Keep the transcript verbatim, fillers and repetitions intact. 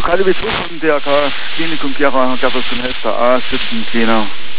K D W zwei von D R K, Klinikum Gera, Gerberson Hester A, siebzehn Zehner.